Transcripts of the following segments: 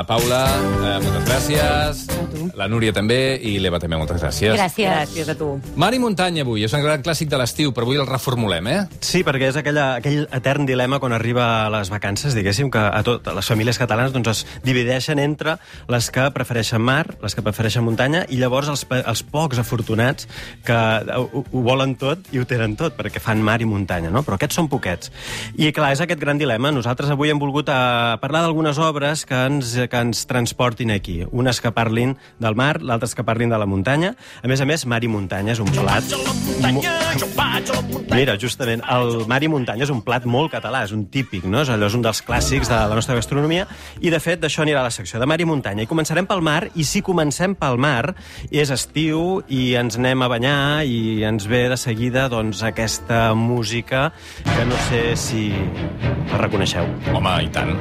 Paula, moltes gràcies. La Núria també, i l'Eva també, moltes gràcies. Gràcies a tu. Mar i muntanya, avui. És un gran clàssic de l'estiu, però avui el reformulem, Sí, perquè és aquell etern dilema quan arriba a les vacances, diguéssim, que a les famílies catalanes doncs, es divideixen entre les que prefereixen mar, les que prefereixen muntanya, i llavors els pocs afortunats que ho volen tot i ho tenen tot, perquè fan mar i muntanya, no? Però aquests són poquets. I clar, és aquest gran dilema. Nosaltres avui hem volgut parlar d'algunes obres que ens transportin aquí. Unes que parlin del mar, l'altres que parlin de la muntanya. A més, mar i muntanya és un plat... Mira, justament, el mar i muntanya és un plat molt català, és un típic, no? Allò és un dels clàssics de la nostra gastronomia, i de fet d'això anirà la secció, de mar i muntanya. I començarem pel mar, i si comencem pel mar, és estiu i ens anem a banyar i ens ve de seguida doncs, aquesta música que no sé si la reconeixeu. Home, i tant.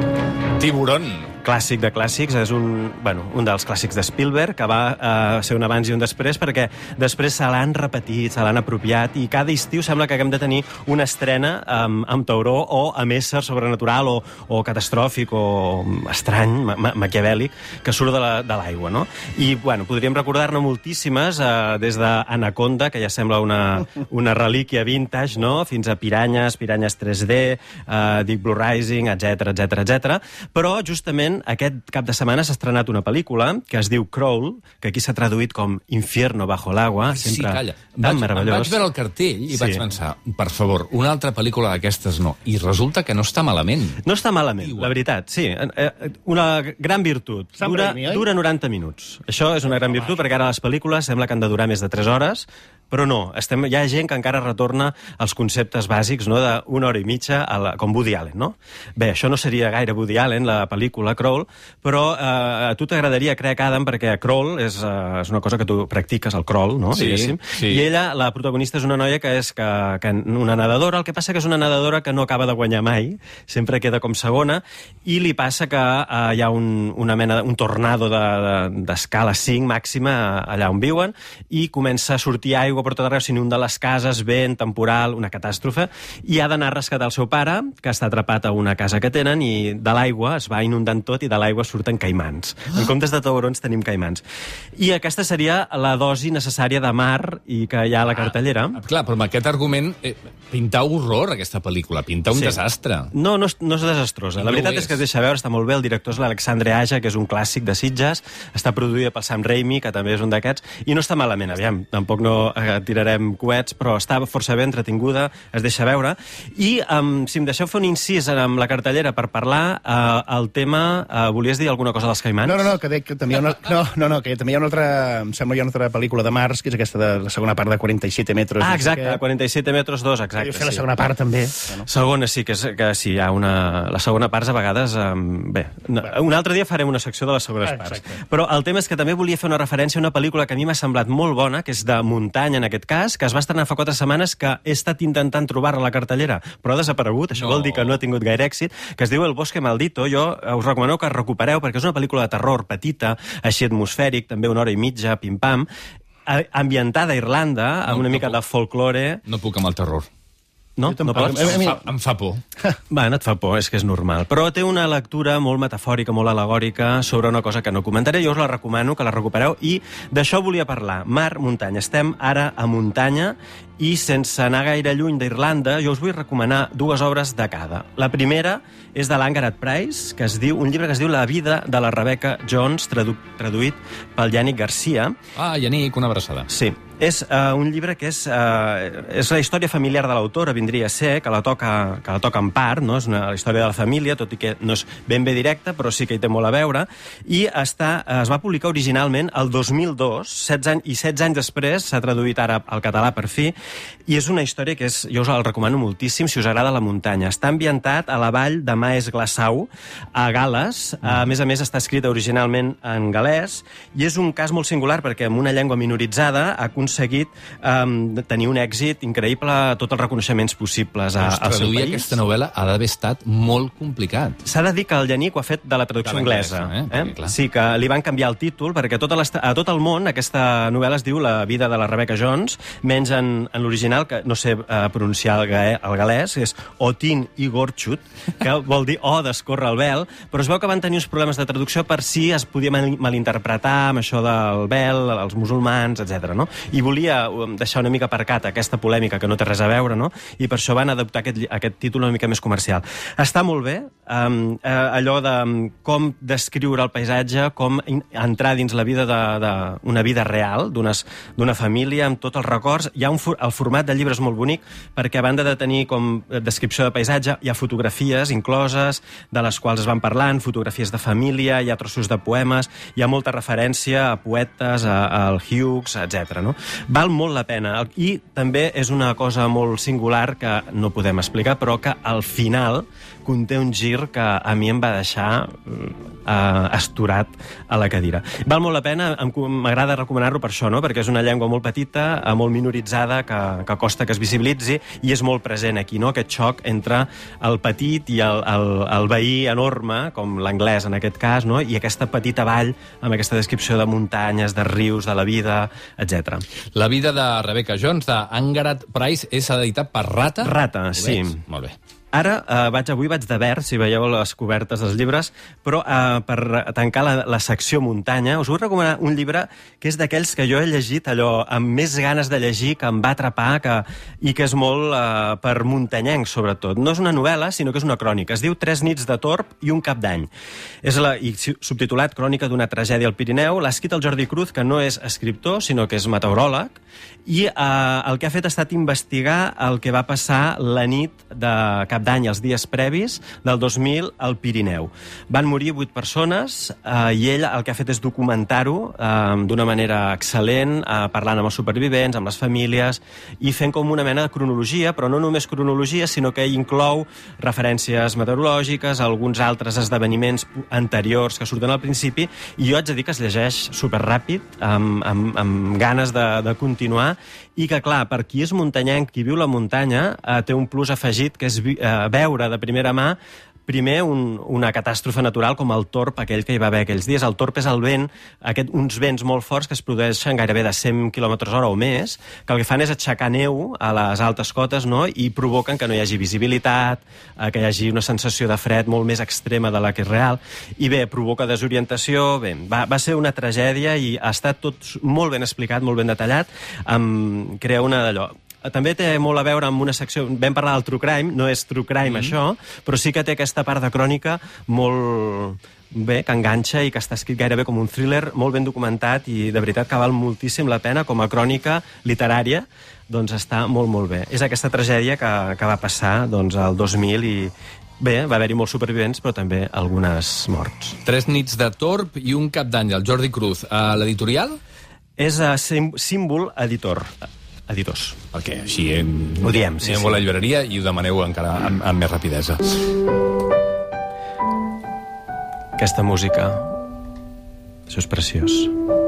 Tiburón. Clàssic de clàssics, és un dels clàssics de Spielberg, que va ser un abans i un després, perquè després se l'han repetit, se l'han apropiat, i cada estiu sembla que haguem de tenir una estrena amb tauró o amb ésser sobrenatural o catastròfic o estrany, maquiavèlic, que surt de l'aigua, no? I, podríem recordar-ne moltíssimes, des d'Anaconda, que ja sembla una relíquia vintage, no?, fins a Piranyes 3D, Deep Blue Rising, etc. Però, justament, aquest cap de setmana s'ha estrenat una pel·lícula que es diu Crawl, que aquí s'ha traduït com Infierno bajo el agua. Sí, calla. Tan meravellós. Vaig veure el cartell i vaig pensar, per favor, una altra pel·lícula d'aquestes no. I resulta que no està malament. No està malament, la veritat, sí. Una gran virtut. Dura 90 minuts. Això és una gran virtut, perquè ara les pel·lícules sembla que han de durar més de 3 hores, però no, hi ha gent que encara retorna als conceptes bàsics, no?, d'una hora i mitja, com Woody Allen, no? Bé, això no seria gaire Woody Allen, la pel·lícula Crawl, però a tu t'agradaria, crec, Adam, perquè Crawl és una cosa que tu practiques, el crawl, no?, diguéssim. Sí. I ella, la protagonista, és una noia que és una nedadora, el que passa que és una nedadora que no acaba de guanyar mai, sempre queda com segona, i li passa que hi ha un tornado d'escala 5 màxima allà on viuen, i comença a sortir aigua per tot arreu, s'inunda les cases, vent, temporal, una catàstrofe, i ha d'anar a rescatar el seu pare, que està atrapat a una casa que tenen, i de l'aigua es va inundant tot i de l'aigua surten caimans. En comptes de taurons tenim caimans. I aquesta seria la dosi necessària de mar i que hi ha a la cartellera. Clar, però amb aquest argument pintar horror, aquesta pel·lícula, pintar un desastre. No és desastrosa. La veritat és que es deixa veure, està molt bé. El director és l'Alexandre Aja, que és un clàssic de Sitges, està produïda pel Sam Raimi, que també és un d'aquests, i no està malament, aviam, tampoc no tirarem coets, però està força bé entretinguda, es deixa veure. I si em deixeu fer un incís amb la cartellera per parlar, el tema... Volies dir alguna cosa dels caimans? No, que dic que també hi ha que també hi ha una altra... Em sembla que hi ha una altra pel·lícula de Mars, que és aquesta de la segona part de 47 metres. Ah, exacte, 47 metres 2, exacte. Jo sé la segona part, també. Segona, sí, que sí, hi ha una... La segona part, a vegades... Bé, un altre dia farem una secció de les segones parts. Però el tema és que també volia fer una referència a una pel·lícula que a mi m'ha semblat molt bona, que és de muntanya, en aquest cas, que es va estrenar fa 4 setmanes, que he estat intentant trobar-la a la cartellera, però ha desaparegut, això vol dir que no ha tingut gaire èxit, que es diu El bosque maldito. Jo us recomano que recupereu, perquè és una pel·lícula de terror petita, així atmosfèric, també 1 hora i mitja, pim-pam, ambientada a Irlanda, amb una mica de folklore. No puc amb el terror. No? No pots? Em fa por. Bueno, et fa por, és que és normal. Però té una lectura molt metafòrica, molt alegòrica, sobre una cosa que no comentaré. Jo us la recomano, que la recupereu, i d'això volia parlar. Mar, muntanya. Estem ara a muntanya, i sense anar gaire lluny d'Irlanda, jo us vull recomanar 2 obres de cada. La primera és de l'Angarat Price, que es diu un llibre que es diu La vida de la Rebecca Jones, traduït pel Yannick Garcia. Ah, Yannick, una abraçada. Sí. És un llibre que és la història familiar de l'autora, vindria a ser, que la toca en part, no? És la història de la família, tot i que no és ben bé directa, però sí que hi té molt a veure, i es va publicar originalment el 2002, 16 anys després, s'ha traduït ara al català per fi, i és una història que jo us la recomano moltíssim si us agrada la muntanya. Està ambientat a la vall de Maes Glassau, a Gal·les. A més, està escrita originalment en galès, i és un cas molt singular perquè amb una llengua minoritzada ha aconseguit tenir un èxit increïble a tots els reconeixements possibles al seu traduir país. aquesta novel·la ha d'haver estat molt complicat. S'ha de dir que el Llanic ho ha fet de la traducció anglesa. Perquè, Sí, que li van canviar el títol, perquè a tot el món aquesta novel·la es diu La vida de la Rebecca Jones, menys en l'original, que no sé pronunciar el galès, és Otin Igorchut, que vol dir d'escórrer el vel, però es veu que van tenir uns problemes de traducció per si es podia malinterpretar amb això del vel, els musulmans, etc. No? I volia deixar una mica aparcat aquesta polèmica que no té res a veure, no? I per això van adoptar aquest títol una mica més comercial. Està molt bé, allò de com descriure el paisatge, com entrar dins la vida d'una vida real, d'una família, amb tots els records. El format del llibre és molt bonic, perquè a banda de tenir com descripció de paisatge, hi ha fotografies incloses, de les quals es van parlant, fotografies de família, hi ha trossos de poemes, hi ha molta referència a poetes, al Hughes, etc. No? Val molt la pena. I també és una cosa molt singular que no podem explicar, però que al final conté un gir que a mi em va deixar asturat a la cadira. Val molt la pena, m'agrada recomanar-lo per això, no? Perquè és una llengua molt petita, molt minoritzada, que costa que es visibilitzi, i és molt present aquí, no? Aquest xoc entre el petit i el veí enorme, com l'anglès en aquest cas, no? I aquesta petita vall amb aquesta descripció de muntanyes, de rius, de la vida, etc. La vida de Rebecca Jones, d'Angarat Price, és editat per Rata? Rata, sí. Molt bé. Ara, avui vaig de verd, si veieu les cobertes dels llibres, però per tancar la secció muntanya, us vull recomanar un llibre que és d'aquells que jo he llegit allò amb més ganes de llegir, que em va atrapar, i que és molt per muntanyencs, sobretot. No és una novel·la, sinó que és una crònica. Es diu 3 nits de torb i un cap d'any. I subtitulat Crònica d'una tragèdia al Pirineu. L'ha escrit el Jordi Cruz, que no és escriptor, sinó que és meteoròleg, i el que ha fet ha estat investigar el que va passar la nit de cap d'any, els dies previs del 2000 al Pirineu. Van morir 8 persones i ell el que ha fet és documentar-ho d'una manera excel·lent, parlant amb els supervivents, amb les famílies, i fent com una mena de cronologia, però no només cronologia, sinó que inclou referències meteorològiques, alguns altres esdeveniments anteriors que surten al principi, i jo haig de dir que es llegeix superràpid, amb ganes de continuar, i que, clar, per qui és muntanyenc, qui viu la muntanya, té un plus afegit, que és veure de primera mà primer una catàstrofe natural com el torb aquell que hi va haver aquells dies. El torb és el vent, uns vents molt forts que es produeixen gairebé de 100 km/h o més, que el que fan és aixecar neu a les altes cotes, no? I provoquen que no hi hagi visibilitat, que hi hagi una sensació de fred molt més extrema de la que és real, i bé, provoca desorientació. Bé, va ser una tragèdia i ha estat tot molt ben explicat, molt ben detallat, crea una d'allò. També té molt a veure amb una secció... Vam parlar del True Crime, no és True Crime això, però sí que té aquesta part de crònica molt bé, que enganxa i que està escrit gairebé com un thriller, molt ben documentat, i de veritat que val moltíssim la pena com a crònica literària, doncs està molt, molt bé. És aquesta tragèdia que va passar doncs, al 2000 i... Bé, va haver-hi molts supervivents, però també algunes morts. 3 nits de torb i un cap d'any, el Jordi Cruz. L'editorial? És Símbol Editor. Editors. Perquè així ho diem, sí. Anem a la llibreria i ho demaneu encara amb més rapidesa. Aquesta música, això és preciós.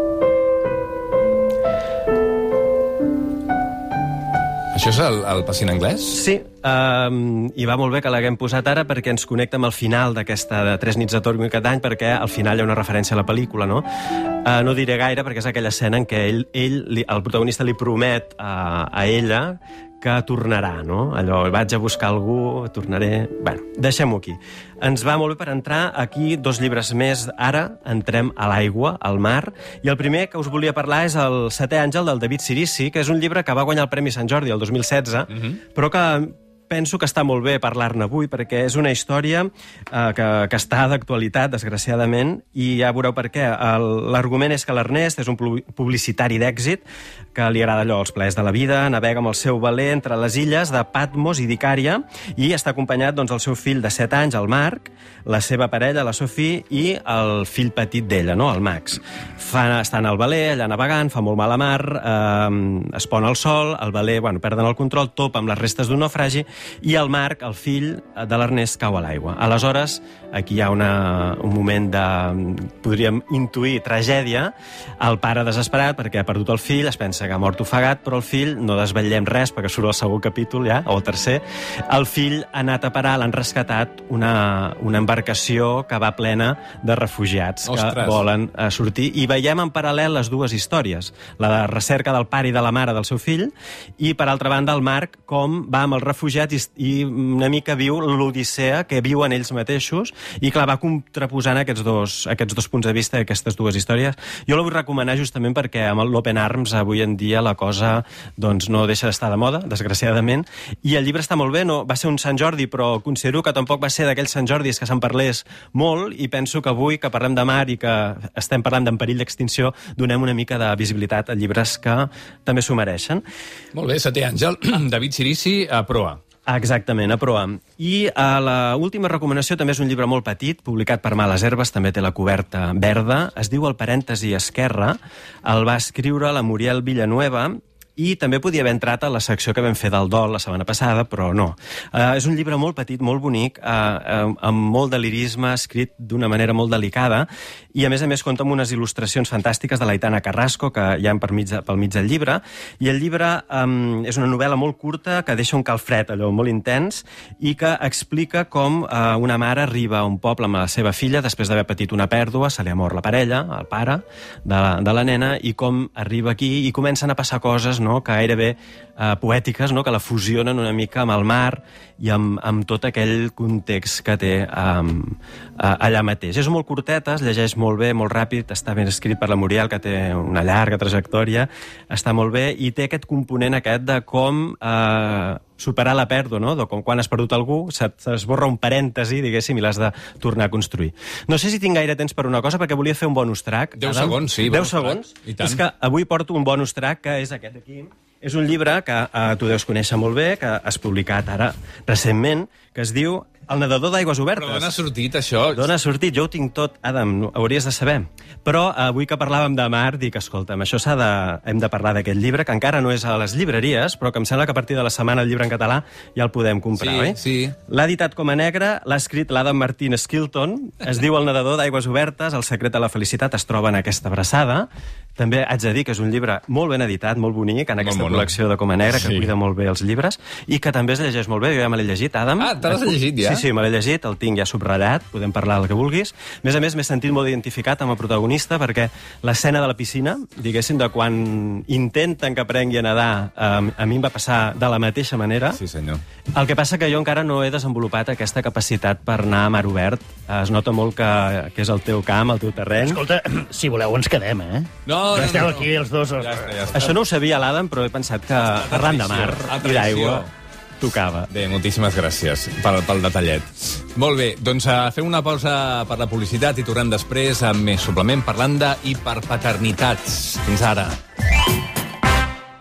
Això és el pacient anglès? Sí, i va molt bé que l'haguem posat ara perquè ens connecta amb el final d'aquesta de 3 nits de torb i un cap d'any, perquè al final hi ha una referència a la pel·lícula, no? No diré gaire perquè és aquella escena en què el protagonista li promet a ella que tornarà, no? Allò, vaig a buscar algú, tornaré... Bueno, deixem-ho aquí. Ens va molt bé per entrar aquí 2 llibres més. Ara entrem a l'aigua, al mar, i el primer que us volia parlar és el 7è àngel del David Cirici, que és un llibre que va guanyar el Premi Sant Jordi el 2016, però que penso que està molt bé parlar-ne avui, perquè és una història que està d'actualitat, desgraciadament, i ja veureu per què. L'argument és que l'Ernest és un publicitari d'èxit, que li agrada allò, els plaers de la vida, navega amb el seu veler entre les illes de Patmos i d'Icària, i està acompanyat del seu fill de 7 anys, el Marc, la seva parella, la Sophie, i el fill petit d'ella, no? El Max. Estan al veler, allà navegant, fa molt mal a mar, es pon el sol, el veler, perden el control, topa amb les restes d'un naufragi, i el Marc, el fill de l'Ernest, cau a l'aigua. Aleshores, aquí hi ha un moment de, podríem intuir, tragèdia. El pare desesperat perquè ha perdut el fill, es pensa que ha mort ofegat, però el fill, no desvetllem res perquè surt el segon capítol ja, o el tercer, el fill ha anat a parar, l'han rescatat una embarcació que va plena de refugiats que volen sortir, i veiem en paral·lel les dues històries, la de recerca del pare i de la mare del seu fill, i per altra banda el Marc com va amb els refugiats i una mica viu l'odissea que viuen ells mateixos, i clar, va contraposant aquests dos punts de vista, aquestes dues històries. Jo la vull recomanar justament perquè amb l'Open Arms avui en dia la cosa doncs, no deixa d'estar de moda, desgraciadament, i el llibre està molt bé, no, va ser un Sant Jordi, però considero que tampoc va ser d'aquells Sant Jordis que se'n parlés molt, i penso que avui que parlem de mar i que estem parlant d'en perill d'extinció, donem una mica de visibilitat a llibres que també s'ho mereixen. Molt bé, setè Àngel. David Cirici, a proa. Exactament, a proa. I l'última recomanació també és un llibre molt petit, publicat per Males Herbes, també té la coberta verda, es diu El parèntesi esquerre, el va escriure la Muriel Villanueva, i també podia haver entrat a la secció que vam fer del dol la setmana passada, però no. És un llibre molt petit, molt bonic, amb molt de lirisme, escrit d'una manera molt delicada, i a més compta amb unes il·lustracions fantàstiques de l'Aitana Carrasco, que hi ha pel mig del llibre, i el llibre és una novel·la molt curta que deixa un calfred, allò molt intens, i que explica com una mare arriba a un poble amb la seva filla després d'haver patit una pèrdua, se li ha mort la parella, el pare de la nena, i com arriba aquí i comencen a passar coses, no?, que gairebé poètiques, no?, que la fusionen una mica amb el mar i amb tot aquell context que té allà mateix. És molt curteta, es llegeix molt bé, molt ràpid, està ben escrit per la Muriel, que té una llarga trajectòria, està molt bé, i té aquest component aquest de com superar la pèrdua, no?, de com quan has perdut algú, s'esborra un parèntesi, diguéssim, i l'has de tornar a construir. No sé si tinc gaire temps per una cosa, perquè volia fer un bonus track. 10 segons, sí. 10 segons. És que avui porto un bonus track, que és aquest aquí. És un llibre que tu deus conèixer molt bé, que has publicat ara recentment, que es diu El nedador d'aigües obertes. Però d'on ha sortit, això? D'on ha sortit? Jo ho tinc tot, Adam, ho hauries de saber. Però avui que parlàvem de mar, dic, escolta'm, això hem de parlar d'aquest llibre, que encara no és a les llibreries, però que em sembla que a partir de la setmana el llibre en català ja el podem comprar, oi? Sí. L'ha editat com a negre, l'ha escrit l'Adam Martín Skilton, es diu El nedador d'aigües obertes, el secret de la felicitat es troba en aquesta abraçada. També haig de dir que és un llibre molt ben editat, molt bonic, en aquesta col·lecció de Coma Negra, que cuida molt bé els llibres, i que també es llegeix molt bé. Jo ja me l'he llegit, Adam. Ah, te l'has llegit ja? Sí, me l'he llegit, el tinc ja subratllat, podem parlar del que vulguis. A més, m'he sentit molt identificat amb el protagonista, perquè l'escena de la piscina, diguéssim, de quan intenten que aprengui a nedar, a mi em va passar de la mateixa manera. Sí, senyor. El que passa que jo encara no he desenvolupat aquesta capacitat per anar a mar obert. Es nota molt que és el teu camp, el teu terreny. Escolta, si voleu ens quedem, eh? No, ja esteu aquí els dos. Ja està. Això no ho sabia l'Adam, però he pensat que arran de mar i d'aigua tocava. Bé, moltíssimes gràcies pel detallet. Molt bé, doncs fem una pausa per la publicitat i tornem després amb més suplement parlant de hiperpaternitats. Fins ara.